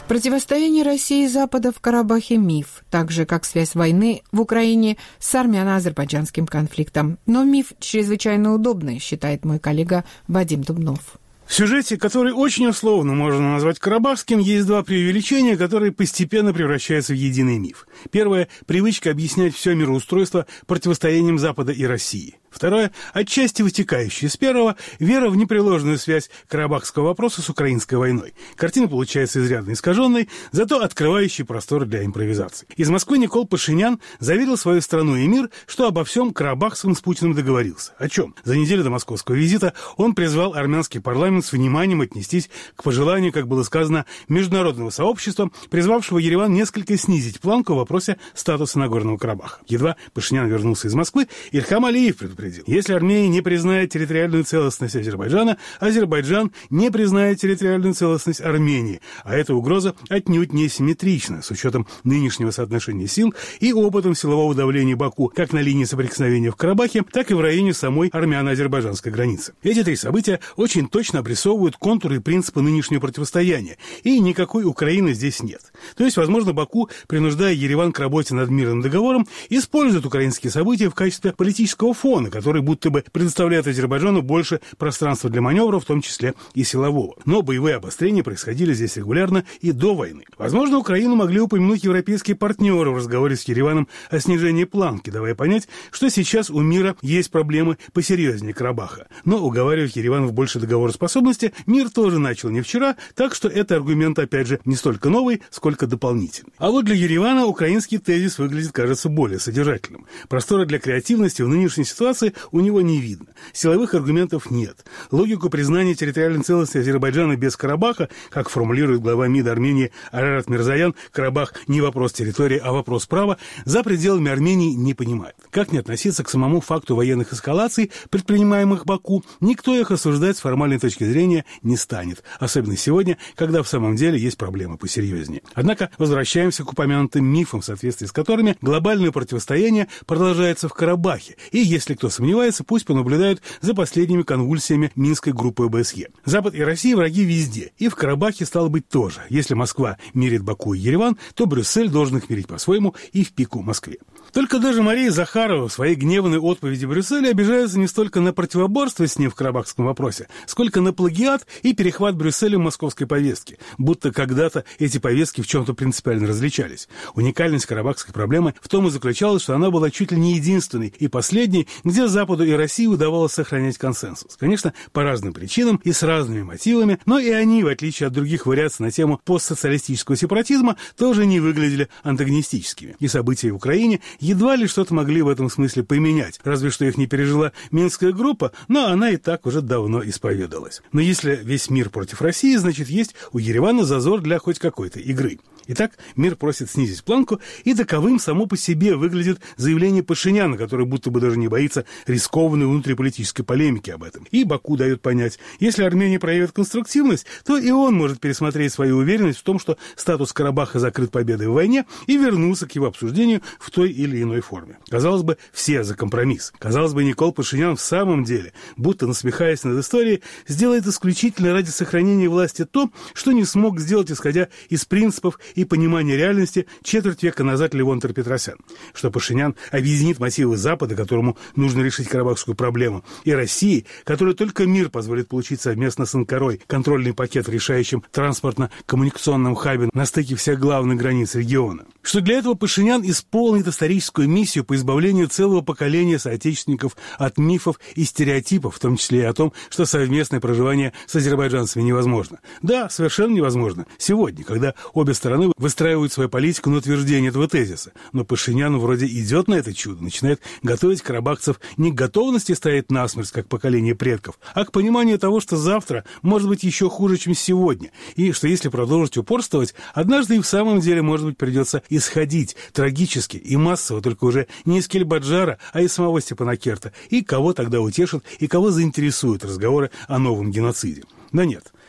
Противостояние России и Запада в Карабахе – миф, так же, как связь войны в Украине с армяно-азербайджанским конфликтом. Но миф чрезвычайно удобный, считает мой коллега Вадим Дубнов. В сюжете, который очень условно можно назвать карабахским, есть два преувеличения, которые постепенно превращаются в единый миф. Первое – привычка объяснять все мироустройство противостоянием Запада и России. Второе, отчасти вытекающее из первого, вера в непреложную связь карабахского вопроса с украинской войной. Картина получается изрядно искаженной, зато открывающей простор для импровизации. Из Москвы Никол Пашинян заверил свою страну и мир, что обо всем карабахском с Путиным договорился. О чем? За неделю до московского визита он призвал армянский парламент с вниманием отнестись к пожеланию, как было сказано, международного сообщества, призвавшего Ереван несколько снизить планку в вопросе статуса Нагорного Карабаха. Едва Пашинян вернулся из Москвы, Ильхам Алиев предупредил: если Армения не признает территориальную целостность Азербайджана, Азербайджан не признает территориальную целостность Армении. А эта угроза отнюдь не симметрична, с учетом нынешнего соотношения сил и опытом силового давления Баку как на линии соприкосновения в Карабахе, так и в районе самой армяно-азербайджанской границы. Эти три события очень точно обрисовывают контуры и принципы нынешнего противостояния, и никакой Украины здесь нет. То есть, возможно, Баку, принуждая Ереван к работе над мирным договором, использует украинские события в качестве политического фона, который будто бы предоставляет Азербайджану больше пространства для маневра, в том числе и силового. Но боевые обострения происходили здесь регулярно и до войны. Возможно, Украину могли упомянуть европейские партнеры в разговоре с Ереваном о снижении планки, давая понять, что сейчас у мира есть проблемы посерьезнее Карабаха. Но уговаривать Ереван в большей договороспособности мир тоже начал не вчера, так что это аргумент, опять же, не столько новый, сколько дополнительный. А вот для Еревана украинский тезис выглядит, кажется, более содержательным. Простора для креативности в нынешней ситуации у него не видно. Силовых аргументов нет. Логику признания территориальной целостности Азербайджана без Карабаха, как формулирует глава МИД Армении Арарат Мирзоян, Карабах не вопрос территории, а вопрос права, за пределами Армении не понимает. Как не относиться к самому факту военных эскалаций, предпринимаемых Баку, никто их осуждать с формальной точки зрения не станет. Особенно сегодня, когда в самом деле есть проблемы посерьезнее. Однако возвращаемся к упомянутым мифам, в соответствии с которыми глобальное противостояние продолжается в Карабахе. И если кто сомневается, пусть понаблюдают за последними конвульсиями Минской группы ОБСЕ. Запад и Россия враги везде, и в Карабахе стало быть тоже. Если Москва мирит Баку и Ереван, то Брюссель должен их мирить по-своему и в пику Москве. Только даже Мария Захарова в своей гневной отповеди Брюсселя обижается не столько на противоборство с ним в карабахском вопросе, сколько на плагиат и перехват Брюсселем московской повестки, будто когда-то эти повестки в чем-то принципиально различались. Уникальность карабахской проблемы в том и заключалась, что она была чуть ли не единственной и последней, где Западу и России удавалось сохранять консенсус. Конечно, по разным причинам и с разными мотивами, но и они, в отличие от других вариаций на тему постсоциалистического сепаратизма, тоже не выглядели антагонистическими. И события в Украине едва ли что-то могли в этом смысле поменять, разве что их не пережила Минская группа, но она и так уже давно исповедалась. Но если весь мир против России, значит, есть у Еревана зазор для хоть какой-то игры. Итак, мир просит снизить планку, и таковым само по себе выглядит заявление Пашиняна, который будто бы даже не боится рискованной внутриполитической полемики об этом. И Баку дает понять, если Армения проявит конструктивность, то и он может пересмотреть свою уверенность в том, что статус Карабаха закрыт победой в войне, и вернуться к его обсуждению в той или иной форме. Казалось бы, все за компромисс. Казалось бы, Никол Пашинян в самом деле, будто насмехаясь над историей, сделает исключительно ради сохранения власти то, что не смог сделать, исходя из принципов и понимания реальности четверть века назад Левон Петросян. Что Пашинян объединит мотивы Запада, которому нужно решить карабахскую проблему, и России, которой только мир позволит получить совместно с Анкарой контрольный пакет в решающем транспортно-коммуникационном хабе на стыке всех главных границ региона. Что для этого Пашинян исполнит историческую миссию по избавлению целого поколения соотечественников от мифов и стереотипов, в том числе и о том, что совместное проживание с азербайджанцами невозможно. Да, совершенно невозможно. Сегодня, когда обе стороны выстраивают свою политику на утверждение этого тезиса. Но Пашинян вроде идет на это чудо, начинает готовить карабахцев не к готовности стоять насмерть, как поколение предков, а к пониманию того, что завтра может быть еще хуже, чем сегодня, и что если продолжить упорствовать, однажды и в самом деле, может быть, придется исходить трагически и массово, только уже не из Кельбаджара, а из самого Степанакерта, и кого тогда утешат, и кого заинтересуют разговоры о новом геноциде. Да нет.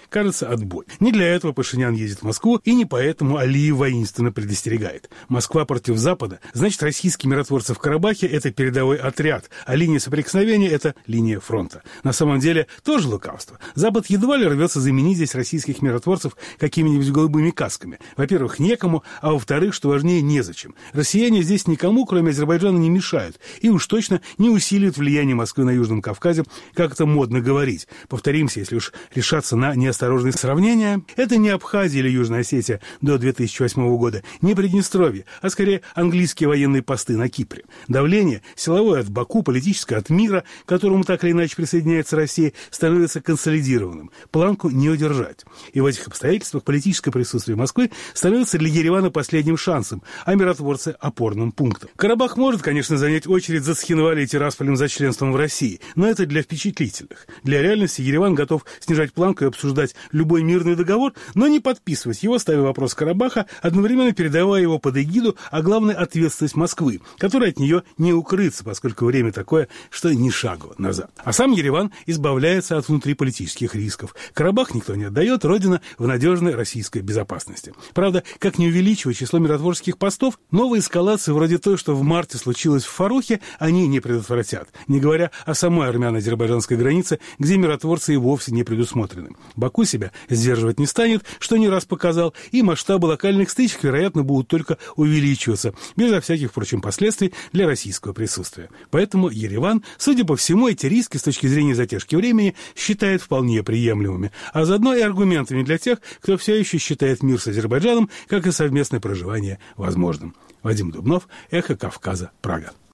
кажется, отбой. Не для этого Пашинян ездит в Москву, и не поэтому Алиев воинственно предостерегает. Москва против Запада, значит, российские миротворцы в Карабахе – это передовой отряд, а линия соприкосновения – это линия фронта. На самом деле, тоже лукавство. Запад едва ли рвется заменить здесь российских миротворцев какими-нибудь голубыми касками. Во-первых, некому, а во-вторых, что важнее, незачем. Россияне здесь никому, кроме Азербайджана, не мешают, и уж точно не усиливают влияние Москвы на Южном Кавказе, как это модно говорить. Повторимся, если уж решаться на неосторожные сравнения, это не Абхазия или Южная Осетия до 2008 года, не Приднестровье, а скорее английские военные посты на Кипре. Давление, силовое от Баку, политическое от мира, к которому так или иначе присоединяется Россия, становится консолидированным. Планку не удержать. И в этих обстоятельствах политическое присутствие Москвы становится для Еревана последним шансом, а миротворцы – опорным пунктом. Карабах может, конечно, занять очередь за Цхинвалем и Тирасполем за членством в России, но это для впечатлительных. Для реальности Ереван готов снижать планку и обсуждать любой мирный договор, но не подписывать его, ставя вопрос Карабаха, одновременно передавая его под эгиду, а главное – ответственность Москвы, которая от нее не укрыться, поскольку время такое, что ни шагу назад. А сам Ереван избавляется от внутриполитических рисков. Карабах никто не отдает, родина в надежной российской безопасности. Правда, как не увеличивая число миротворческих постов, новые эскалации вроде той, что в марте случилось в Фарухе, они не предотвратят, не говоря о самой армяно-азербайджанской границе, где миротворцы и вовсе не предусмотрены. Баку себя сдерживать не станет, что не раз показал, и масштабы локальных стычек, вероятно, будут только увеличиваться, безо всяких, впрочем, последствий для российского присутствия. Поэтому Ереван, судя по всему, эти риски с точки зрения затяжки времени считает вполне приемлемыми, а заодно и аргументами для тех, кто все еще считает мир с Азербайджаном, как и совместное проживание возможным. Вадим Дубнов, Эхо Кавказа, Прага.